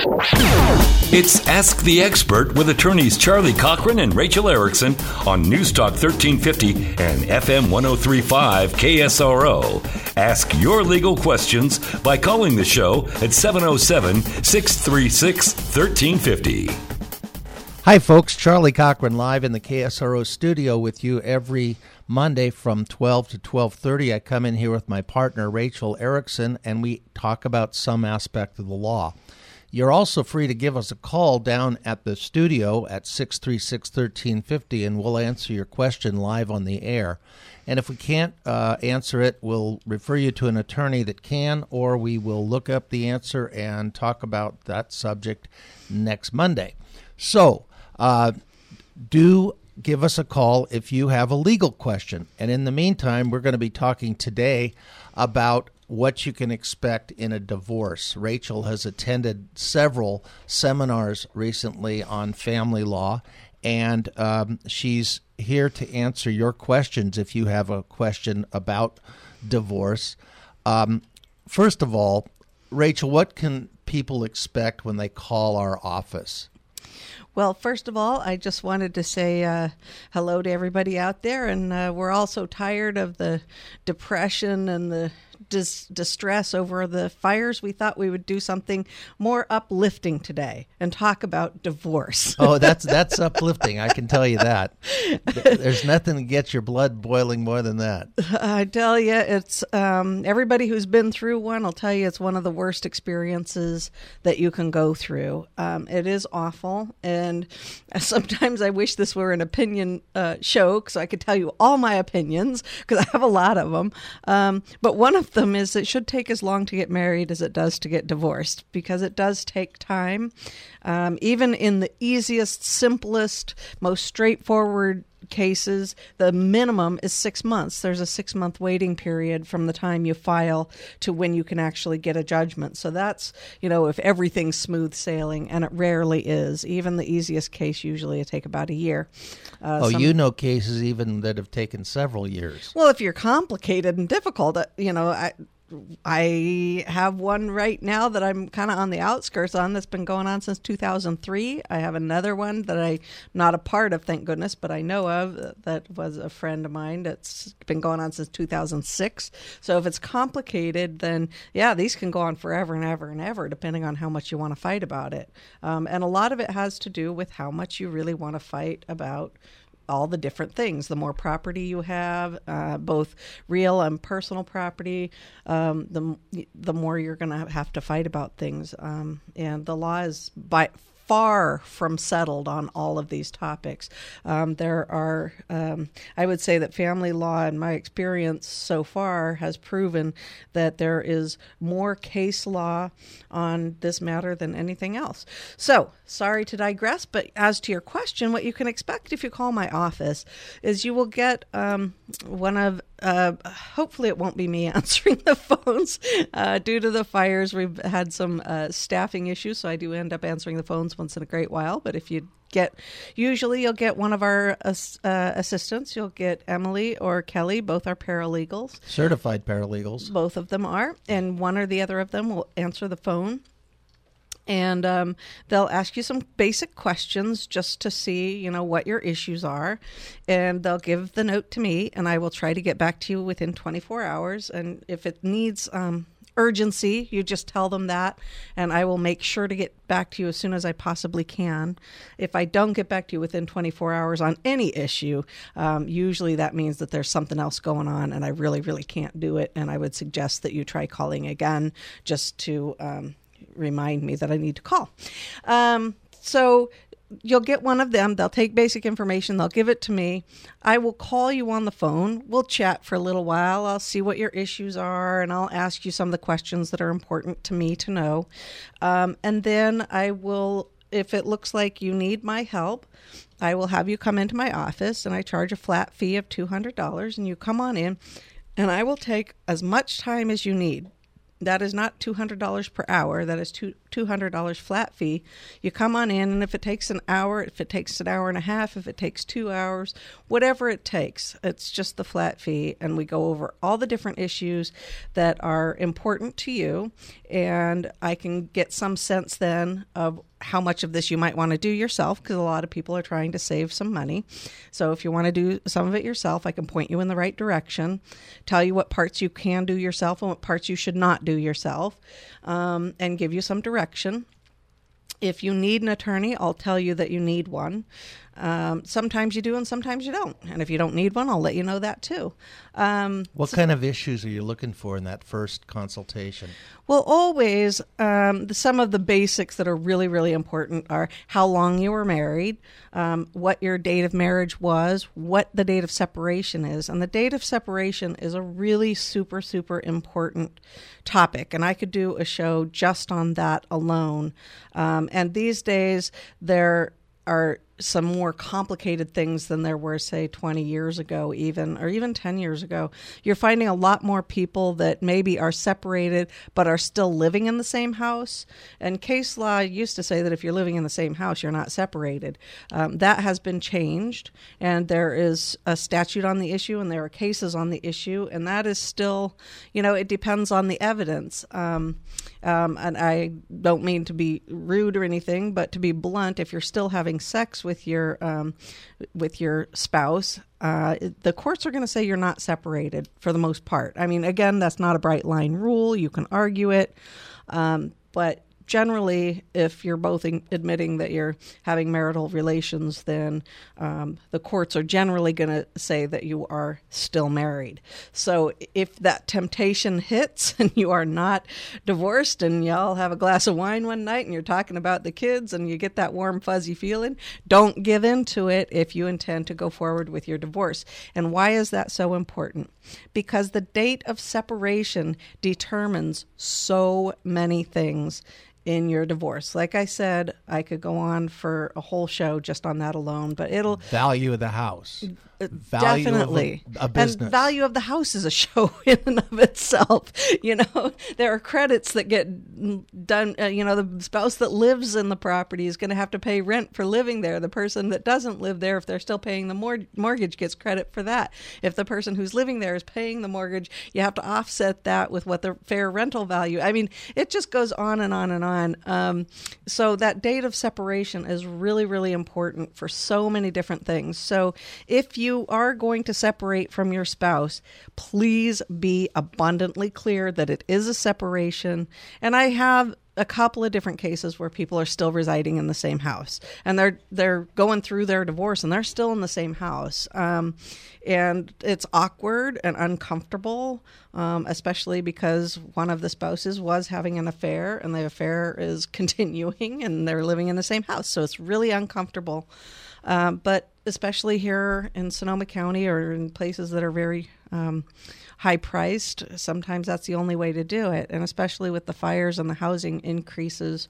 It's Ask the Expert with attorneys Charlie Cochran and Rachel Erickson on News Talk 1350 and FM 1035 KSRO. Ask your legal questions by calling the show at 707-636-1350. Hi, folks. Charlie Cochran live in the KSRO studio with you every Monday from 12 to 12:30. I come in here with my partner, Rachel Erickson, and we talk about some aspect of the law. You're also free to give us a call down at the studio at 636-1350, and we'll answer your question live on the air. And if we can't answer it, we'll refer you to an attorney that can, or we will look up the answer and talk about that subject next Monday. So, do give us a call if you have a legal question. And in the meantime, we're going to be talking today about what you can expect in a divorce. Rachel has attended several seminars recently on family law, and she's here to answer your questions if you have a question about divorce. First of all, Rachel, what can people expect when they call our office? Well, first of all, I just wanted to say hello to everybody out there, and we're all so tired of the depression and the distress over the fires. We thought we would do something more uplifting today and talk about divorce. Oh, that's uplifting. I can tell you that. There's nothing that gets your blood boiling more than that. I tell you, it's everybody who's been through one will tell you it's one of the worst experiences that you can go through. It is awful, and sometimes I wish this were an opinion show so I could tell you all my opinions, because I have a lot of them. But one of them is it should take as long to get married as it does to get divorced, because it does take time. Even in the easiest, simplest, most straightforward cases, the minimum is 6 months. There's a 6-month waiting period from the time you file to when you can actually get a judgment. So that's, if everything's smooth sailing, and it rarely is. Even the easiest case usually it take about a year. Cases even that have taken several years. Well, if you're complicated and difficult, I have one right now that I'm kind of on the outskirts on that's been going on since 2003. I have another one that I'm not a part of, thank goodness, but I know of that was a friend of mine that's been going on since 2006. So if it's complicated, then yeah, these can go on forever and ever and ever, depending on how much you want to fight about it. And a lot of it has to do with how much you really want to fight about all the different things. The more property you have, both real and personal property, the more you're going to have to fight about things. And the law is by far from settled on all of these topics. There are, I would say that family law, in my experience so far, has proven that there is more case law on this matter than anything else. So, sorry to digress, but as to your question, what you can expect if you call my office is you will get one of hopefully it won't be me answering the phones. Due to the fires, we've had some staffing issues, so I do end up answering the phones once in a great while. But if usually you'll get one of our assistants. You'll get Emily or Kelly. Both are paralegals. Certified paralegals. Both of them are. And one or the other of them will answer the phone. And they'll ask you some basic questions just to see, what your issues are. And they'll give the note to me, and I will try to get back to you within 24 hours. And if it needs urgency, you just tell them that, and I will make sure to get back to you as soon as I possibly can. If I don't get back to you within 24 hours on any issue, usually that means that there's something else going on, and I really, really can't do it. And I would suggest that you try calling again just to remind me that I need to call. So you'll get one of them. They'll take basic information. They'll give it to me. I will call you on the phone. We'll chat for a little while. I'll see what your issues are, and I'll ask you some of the questions that are important to me to know. And then I will, if it looks like you need my help, I will have you come into my office, and I charge a flat fee of $200, and you come on in, and I will take as much time as you need. That is not $200 per hour. That is $200 flat fee. You come on in, and if it takes an hour, if it takes an hour and a half, if it takes 2 hours, whatever it takes, it's just the flat fee. And we go over all the different issues that are important to you. And I can get some sense then of how much of this you might want to do yourself, because a lot of people are trying to save some money. So if you want to do some of it yourself, I can point you in the right direction, tell you what parts you can do yourself and what parts you should not do yourself, and give you some direction. If you need an attorney, I'll tell you that you need one. Sometimes you do and sometimes you don't. And if you don't need one, I'll let you know that too. What kind of issues are you looking for in that first consultation? Well, always some of the basics that are really, really important are how long you were married, what your date of marriage was, what the date of separation is. And the date of separation is a really super, super important topic. And I could do a show just on that alone. And these days, there are some more complicated things than there were, say, 20 years ago even, or even 10 years ago. You're finding a lot more people that maybe are separated but are still living in the same house. And case law used to say that if you're living in the same house, you're not separated. That has been changed, and there is a statute on the issue, and there are cases on the issue, and that is still, it depends on the evidence. And I don't mean to be rude or anything, but to be blunt, if you're still having sex with your spouse, the courts are going to say you're not separated for the most part. I mean, again, that's not a bright line rule. You can argue it, but generally, if you're both admitting that you're having marital relations, then the courts are generally going to say that you are still married. So if that temptation hits and you are not divorced and y'all have a glass of wine one night and you're talking about the kids and you get that warm, fuzzy feeling, don't give in to it if you intend to go forward with your divorce. And why is that so important? Because the date of separation determines so many things in your divorce. Like I said, I could go on for a whole show just on that alone, but it'll... Value of the house. Value definitely. Of a business. And value of the house is a show in and of itself. There are credits that get done. The spouse that lives in the property is going to have to pay rent for living there. The person that doesn't live there, if they're still paying the mortgage, gets credit for that. If the person who's living there is paying the mortgage, you have to offset that with what the fair rental value. I mean, it just goes on and on and on. So that date of separation is really, really important for so many different things. So if you are going to separate from your spouse, please be abundantly clear that it is a separation. And I have a couple of different cases where people are still residing in the same house, and they're going through their divorce and they're still in the same house. And it's awkward and uncomfortable, especially because one of the spouses was having an affair and the affair is continuing and they're living in the same house. So it's really uncomfortable. But especially here in Sonoma County or in places that are very high priced, sometimes that's the only way to do it. And especially with the fires and the housing increases,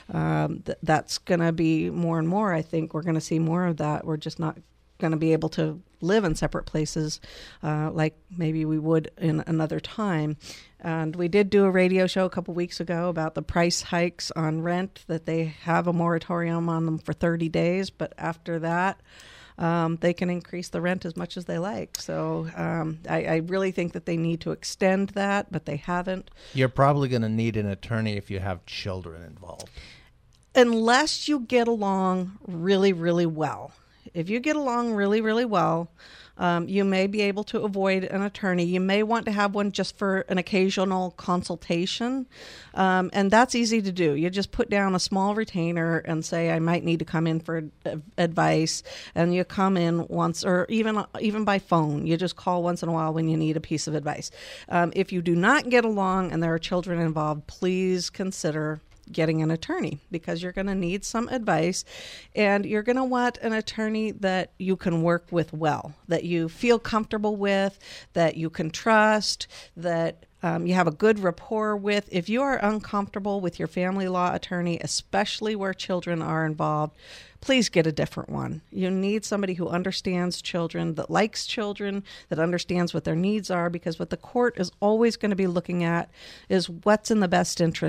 that's going to be more and more. I think we're going to see more of that. We're just not going to be able to live in separate places like maybe we would in another time. And we did do a radio show a couple weeks ago about the price hikes on rent, that they have a moratorium on them for 30 days, but after that, they can increase the rent as much as they like. So I really think that they need to extend that, but they haven't. You're probably going to need an attorney if you have children involved. Unless you get along really, really well. If you get along really, really well, you may be able to avoid an attorney. You may want to have one just for an occasional consultation, and that's easy to do. You just put down a small retainer and say, I might need to come in for advice, and you come in once, or even by phone. You just call once in a while when you need a piece of advice. If you do not get along and there are children involved, please consider getting an attorney, because you're going to need some advice, and you're going to want an attorney that you can work with well, that you feel comfortable with, that you can trust, that you have a good rapport with. If you are uncomfortable with your family law attorney, especially where children are involved, please get a different one. You need somebody who understands children, that likes children, that understands what their needs are, because what the court is always going to be looking at is what's in the best interest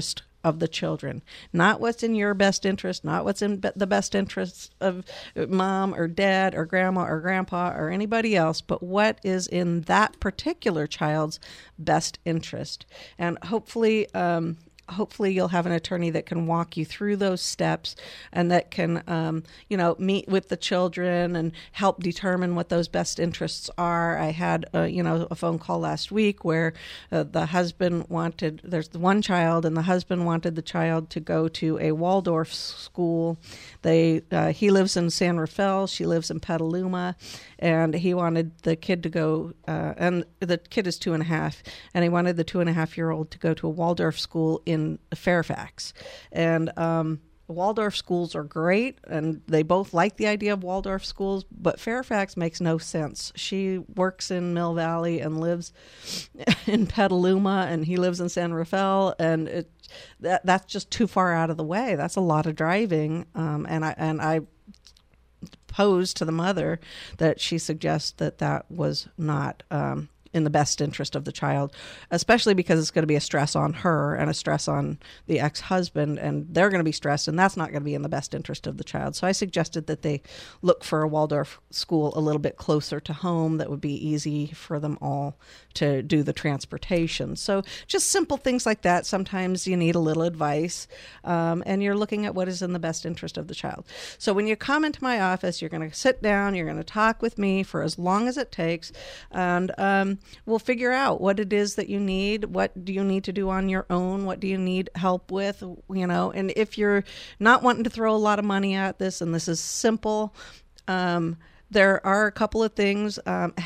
of the children, not what's in your best interest, not what's in the best interest of mom or dad or grandma or grandpa or anybody else, but what is in that particular child's best interest. And hopefully you'll have an attorney that can walk you through those steps and that can, meet with the children and help determine what those best interests are. I had, a phone call last week where the husband there's one child, and the husband wanted the child to go to a Waldorf school. He lives in San Rafael, she lives in Petaluma, and he wanted the kid to go, and the kid is 2.5, and he wanted the 2.5-year-old to go to a Waldorf school in Fairfax. And Waldorf schools are great, and they both like the idea of Waldorf schools, but Fairfax makes no sense. She works in Mill Valley and lives in Petaluma, and he lives in San Rafael, and that's just too far out of the way. That's a lot of driving, and I posed to the mother that she suggests that was not in the best interest of the child, especially because it's going to be a stress on her and a stress on the ex-husband, and they're going to be stressed, and that's not going to be in the best interest of the child. So I suggested that they look for a Waldorf school a little bit closer to home that would be easy for them all to do the transportation. So just simple things like that. Sometimes you need a little advice, and you're looking at what is in the best interest of the child. So when you come into my office, you're going to sit down, you're going to talk with me for as long as it takes, and we'll figure out what it is that you need. What do you need to do on your own? What do you need help with? And if you're not wanting to throw a lot of money at this, and this is simple, there are a couple of things.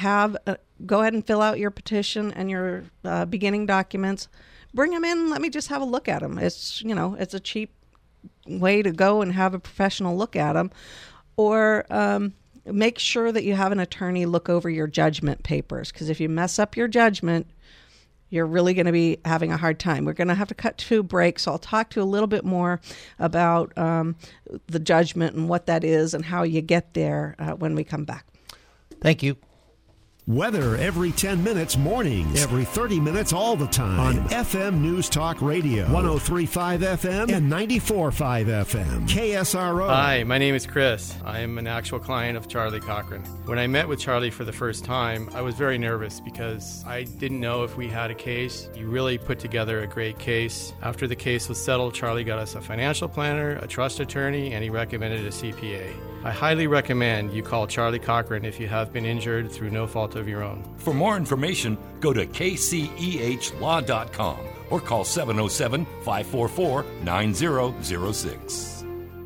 Go ahead and fill out your petition and your beginning documents. Bring them in. Let me just have a look at them. It's a cheap way to go and have a professional look at them. Or make sure that you have an attorney look over your judgment papers, because if you mess up your judgment, you're really going to be having a hard time. We're going to have to cut to a break, so I'll talk to you a little bit more about the judgment and what that is and how you get there when we come back. Thank you. Weather every 10 minutes mornings, every 30 minutes all the time on FM News Talk Radio, 103.5 FM and 94.5 FM, KSRO. Hi, my name is Chris. I am an actual client of Charlie Cochran. When I met with Charlie for the first time, I was very nervous because I didn't know if we had a case. He really put together a great case. After the case was settled, Charlie got us a financial planner, a trust attorney, and he recommended a CPA. I highly recommend you call Charlie Cochran if you have been injured through no fault of your own. For more information, go to kcehlaw.com or call 707-544-9006.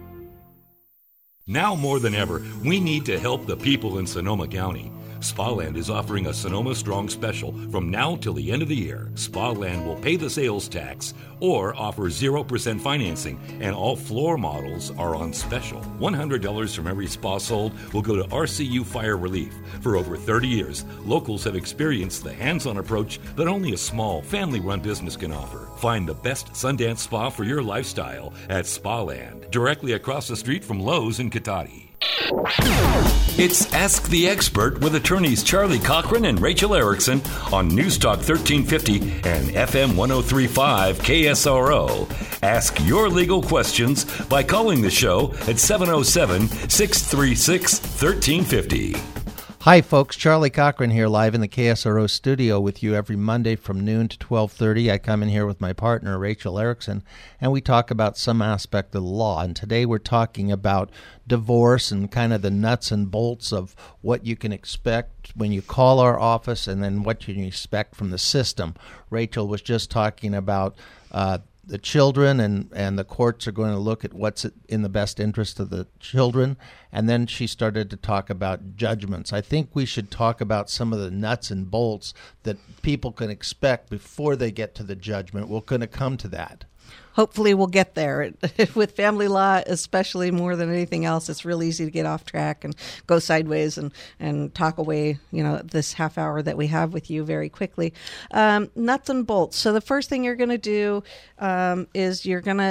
Now more than ever, we need to help the people in Sonoma County. Spaland is offering a Sonoma Strong special from now till the end of the year. Spaland will pay the sales tax or offer 0% financing, and all floor models are on special. $100 from every spa sold will go to RCU Fire Relief. For over 30 years, locals have experienced the hands-on approach that only a small, family-run business can offer. Find the best Sundance spa for your lifestyle at Spaland, directly across the street from Lowe's in Cotati. It's Ask the Expert with attorneys Charlie Cochran and Rachel Erickson on News Talk 1350 and FM 103.5 KSRO. Ask your legal questions by calling the show at 707-636-1350. Hi, folks. Charlie Cochran here, live in the KSRO studio with you every Monday from noon to 12:30. I come in here with my partner, Rachel Erickson, and we talk about some aspect of the law. And today we're talking about divorce and kind of the nuts and bolts of what you can expect when you call our office and then what you can expect from the system. Rachel was just talking about the children, and the courts are going to look at what's in the best interest of the children. And then she started to talk about judgments. I think we should talk about some of the nuts and bolts that people can expect before they get to the judgment. We're going to come to that. Hopefully we'll get there. With family law, especially more than anything else, it's real easy to get off track and go sideways and talk away, this half hour that we have with you very quickly. Nuts and bolts. So the first thing you're going to do is you're going to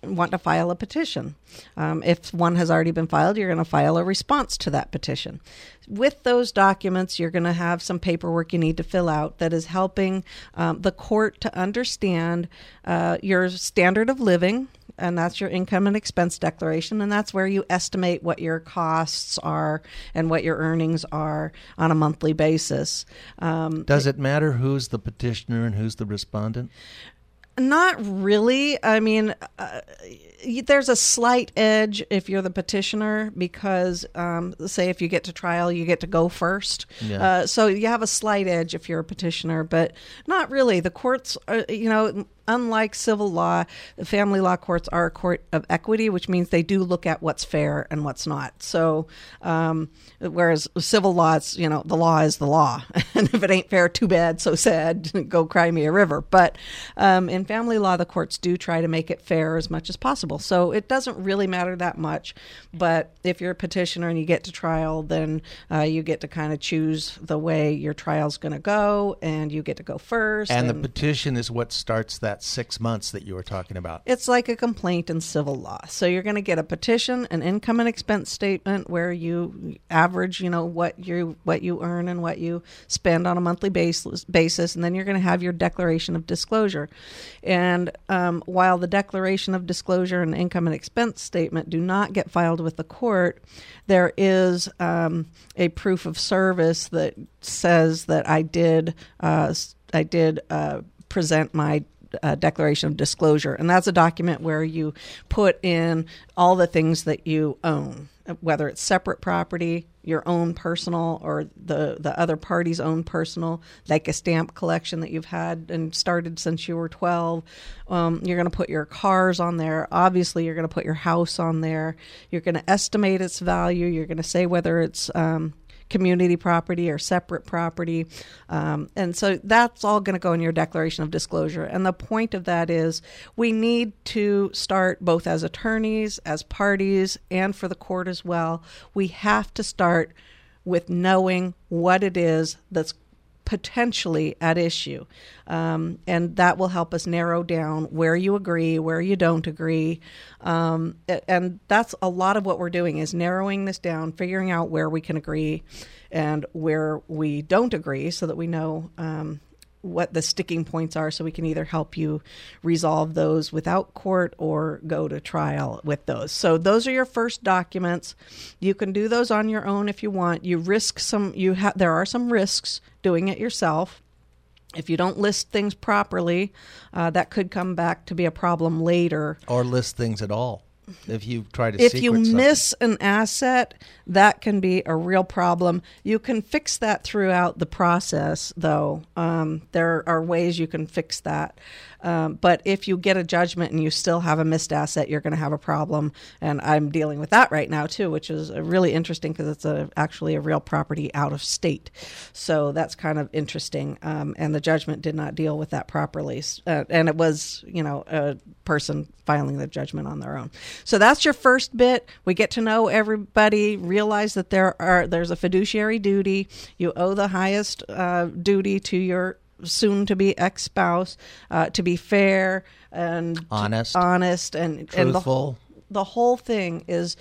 want to file a petition. If one has already been filed, you're going to file a response to that petition. With those documents, you're going to have some paperwork you need to fill out that is helping the court to understand your standard of living, and that's your income and expense declaration, and that's where you estimate what your costs are and what your earnings are on a monthly basis. Does it matter who's the petitioner and who's the respondent? Not really. I mean, there's a slight edge if you're the petitioner because, say, if you get to trial, you get to go first. Yeah. So you have a slight edge if you're a petitioner, but not really. The courts, unlike civil law, the family law courts are a court of equity, which means they do look at what's fair and what's not. So, whereas civil law, it's, the law is the law. And if it ain't fair, too bad, so sad, go cry me a river. But in family law, the courts do try to make it fair as much as possible. So it doesn't really matter that much. But if you're a petitioner and you get to trial, then you get to kind of choose the way your trial's going to go, and you get to go first. And the petition is what starts that 6 months that you were talking about. It's like a complaint in civil law. So you're going to get a petition, an income and expense statement where you average, what you earn and what you spend on a monthly basis, and then you're going to have your declaration of disclosure. And while the declaration of disclosure and income and expense statement do not get filed with the court, there is a proof of service that says that I did present my declaration of disclosure. And that's a document where you put in all the things that you own, whether it's separate property, your own personal, or the other party's own personal, like a stamp collection that you've had and started since you were 12. You're going to put your cars on there. Obviously, you're going to put your house on there. You're going to estimate its value. You're going to say whether it's community property or separate property. And so that's all going to go in your declaration of disclosure. And the point of that is we need to start both as attorneys, as parties, and for the court as well. We have to start with knowing what it is that's potentially at issue. And that will help us narrow down where you agree, where you don't agree. And that's a lot of what we're doing is narrowing this down, figuring out where we can agree and where we don't agree so that we know what the sticking points are so we can either help you resolve those without court or go to trial with those. So those are your first documents. You can do those on your own if you want. You risk there are some risks doing it yourself. If you don't list things properly, that could come back to be a problem later. Or list things at all. If you try to If secret you something. miss an asset, that can be a real problem. You can fix that throughout the process, though. There are ways you can fix that. But if you get a judgment and you still have a missed asset, you're going to have a problem. And I'm dealing with that right now, too, which is really interesting because it's actually a real property out of state. So that's kind of interesting. And the judgment did not deal with that properly. And it was, a person filing the judgment on their own. So that's your first bit. We get to know everybody, realize that there's a fiduciary duty. You owe the highest duty to your soon-to-be ex-spouse, to be fair and honest and truthful. And the whole thing is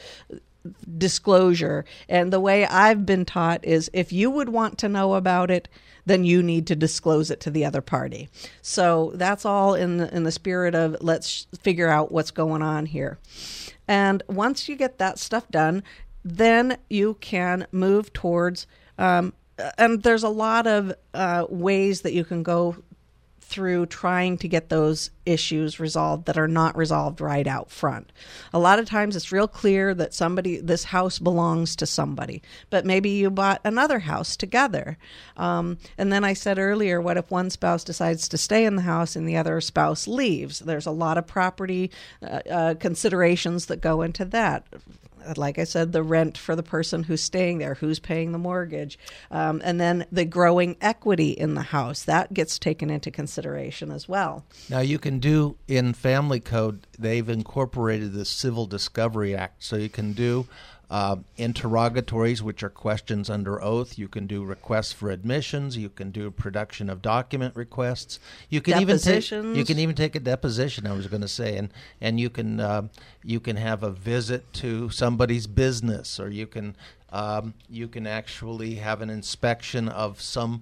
disclosure. And the way I've been taught is if you would want to know about it, then you need to disclose it to the other party. So that's all in the spirit of let's figure out what's going on here. And once you get that stuff done, then you can move towards and there's a lot of ways that you can go through trying to get those issues resolved that are not resolved right out front. A lot of times it's real clear that this house belongs to somebody, but maybe you bought another house together. And then I said earlier, what if one spouse decides to stay in the house and the other spouse leaves? There's a lot of property considerations that go into that. Like I said, the rent for the person who's staying there, who's paying the mortgage, and then the growing equity in the house. That gets taken into consideration as well. Now, you can do, in family code, they've incorporated the Civil Discovery Act, so you can do interrogatories, which are questions under oath. You can do requests for admissions. You can do production of document requests. You can even take a deposition. I was going to say, and you can have a visit to somebody's business, or you can actually have an inspection of some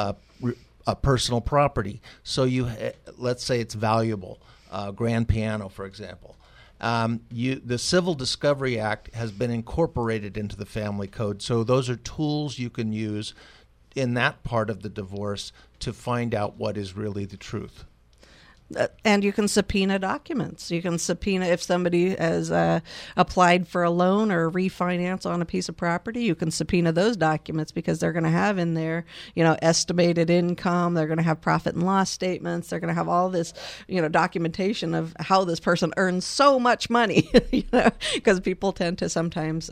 a personal property. So let's say it's valuable, grand piano, for example. The Civil Discovery Act has been incorporated into the family code, so those are tools you can use in that part of the divorce to find out what is really the truth. And you can subpoena documents. You can subpoena if somebody has applied for a loan or a refinance on a piece of property. You can subpoena those documents because they're going to have in there, estimated income. They're going to have profit and loss statements. They're going to have all this, documentation of how this person earns so much money. Because people tend to sometimes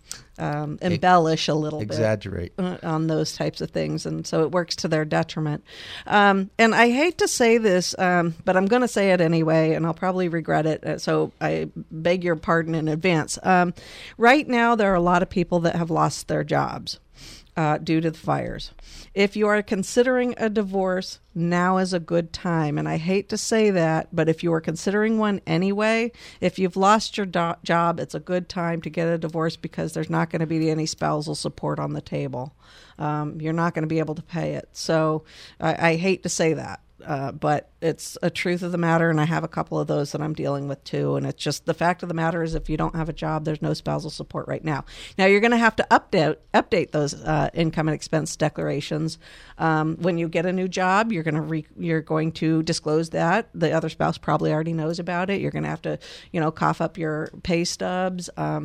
embellish a little exaggerate on those types of things, and so it works to their detriment. And I hate to say this, but I'm going to say it anyway, and I'll probably regret it, so I beg your pardon in advance. Right now, there are a lot of people that have lost their jobs due to the fires. If you are considering a divorce, now is a good time. And I hate to say that, but if you are considering one anyway, if you've lost your job, it's a good time to get a divorce because there's not going to be any spousal support on the table. You're not going to be able to pay it. So I hate to say that. But it's a truth of the matter, and I have a couple of those that I'm dealing with too. And it's just the fact of the matter is if you don't have a job, there's no spousal support right now. Now, you're going to have to update those income and expense declarations. When you get a new job, you're going to disclose that. The other spouse probably already knows about it. You're going to have to, cough up your pay stubs.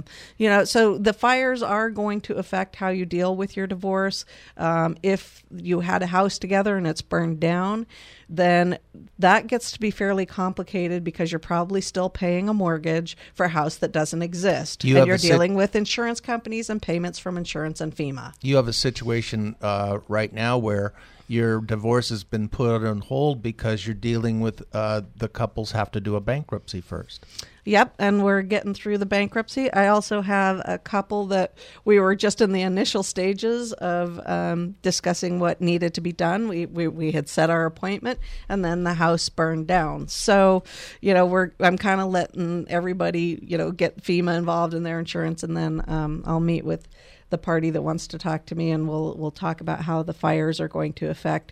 So the fires are going to affect how you deal with your divorce. If you had a house together and it's burned down, then that gets to be fairly complicated because you're probably still paying a mortgage for a house that doesn't exist. You're dealing with insurance companies and payments from insurance and FEMA. You have a situation right now where your divorce has been put on hold because you're dealing with the couples have to do a bankruptcy first. Yep, and we're getting through the bankruptcy. I also have a couple that we were just in the initial stages of discussing what needed to be done. We had set our appointment, and then the house burned down. So, I'm kind of letting everybody, get FEMA involved in their insurance, and then I'll meet with the party that wants to talk to me, and we'll talk about how the fires are going to affect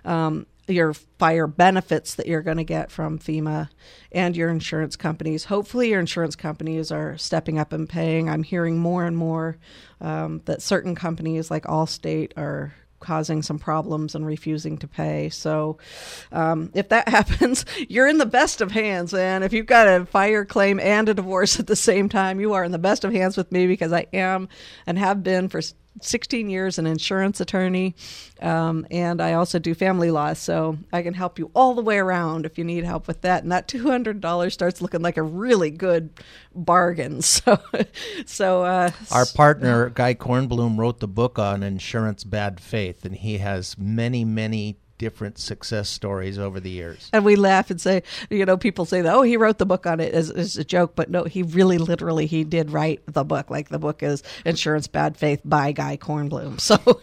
your fire benefits that you're going to get from FEMA and your insurance companies. Hopefully your insurance companies are stepping up and paying. I'm hearing more and more that certain companies like Allstate are causing some problems and refusing to pay. So if that happens, you're in the best of hands. And if you've got a fire claim and a divorce at the same time, you are in the best of hands with me because I am and have been for 16 years an insurance attorney, and I also do family law, so I can help you all the way around if you need help with that. And that $200 starts looking like a really good bargain. So our partner Guy Kornblum wrote the book on insurance bad faith, and he has many different success stories over the years. And we laugh and say, people say that, he wrote the book on it as a joke, but no, he really literally, he did write the book. Like the book is Insurance Bad Faith by Guy Kornblum.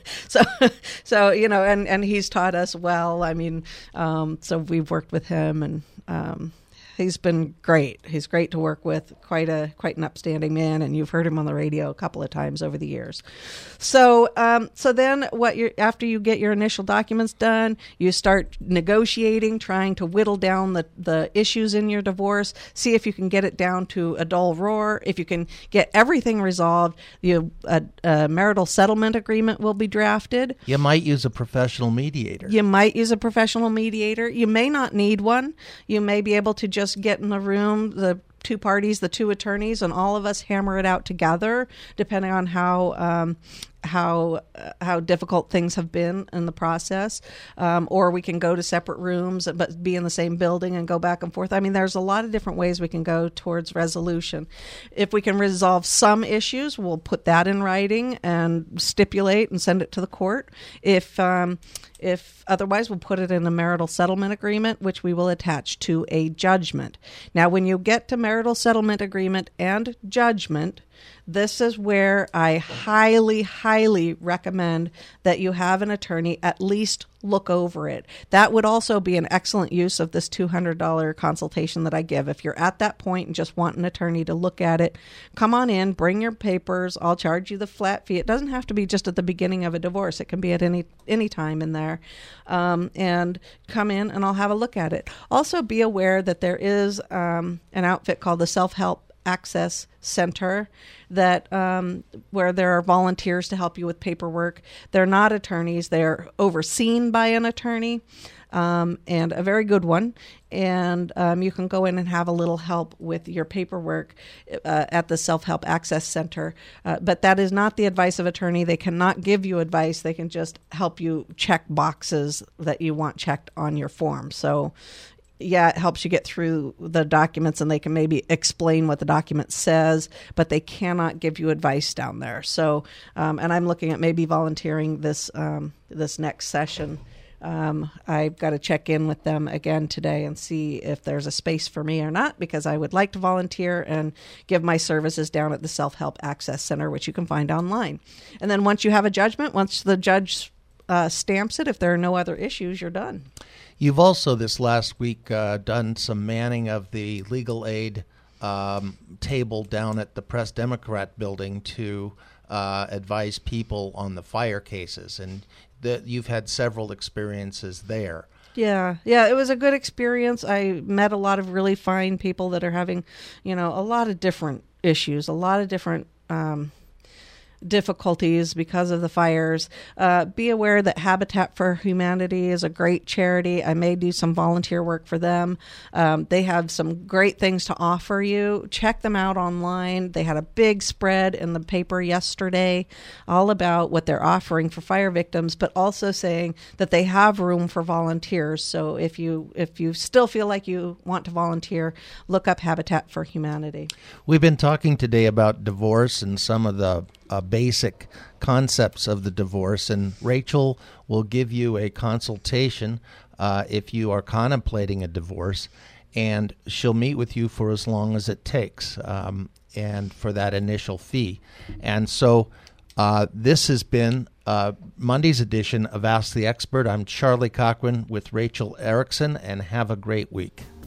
So, and he's taught us well. I mean, so we've worked with him, and he's been great. He's great to work with, quite an upstanding man, and you've heard him on the radio a couple of times over the years. So then after you get your initial documents done, you start negotiating, trying to whittle down the issues in your divorce, see if you can get it down to a dull roar. If you can get everything resolved, a marital settlement agreement will be drafted. You might use a professional mediator. You may not need one. You may be able to just get in the room, the two parties, the two attorneys, and all of us hammer it out together, depending on how difficult things have been in the process. Or we can go to separate rooms but be in the same building and go back and forth. I mean, there's a lot of different ways we can go towards resolution. If we can resolve some issues, we'll put that in writing and stipulate and send it to the court. If otherwise, we'll put it in a marital settlement agreement, which we will attach to a judgment. Now, when you get to marital settlement agreement and judgment, This is where I highly, highly recommend that you have an attorney at least look over it. That would also be an excellent use of this $200 consultation that I give. If you're at that point and just want an attorney to look at it, come on in, bring your papers. I'll charge you the flat fee. It doesn't have to be just at the beginning of a divorce. It can be at any time in there. And come in and I'll have a look at it. Also be aware that there is an outfit called the Self-Help Access Center that where there are volunteers to help you with paperwork. They're not attorneys. They're overseen by an attorney, and a very good one. And you can go in and have a little help with your paperwork at the Self-Help Access Center. But that is not the advice of attorney. They cannot give you advice. They can just help you check boxes that you want checked on your form. So yeah, it helps you get through the documents, and they can maybe explain what the document says, but they cannot give you advice down there. So, and I'm looking at maybe volunteering this next session. I've got to check in with them again today and see if there's a space for me or not, because I would like to volunteer and give my services down at the Self-Help Access Center, which you can find online. And then once you have a judgment, once the judge stamps it, if there are no other issues, you're done. You've also this last week done some manning of the legal aid table down at the Press Democrat building to advise people on the fire cases, and you've had several experiences there. Yeah, it was a good experience. I met a lot of really fine people that are having, a lot of different issues, a lot of different difficulties because of the fires. Be aware that Habitat for Humanity is a great charity. I may do some volunteer work for them. They have some great things to offer you. Check them out online. They had a big spread in the paper yesterday all about what they're offering for fire victims, but also saying that they have room for volunteers. So if you still feel like you want to volunteer, look up Habitat for Humanity. We've been talking today about divorce and some of the basic concepts of the divorce, and Rachel will give you a consultation if you are contemplating a divorce, and she'll meet with you for as long as it takes, and for that initial fee. And so this has been Monday's edition of Ask the Expert. I'm Charlie Cochran with Rachel Erickson, and have a great week.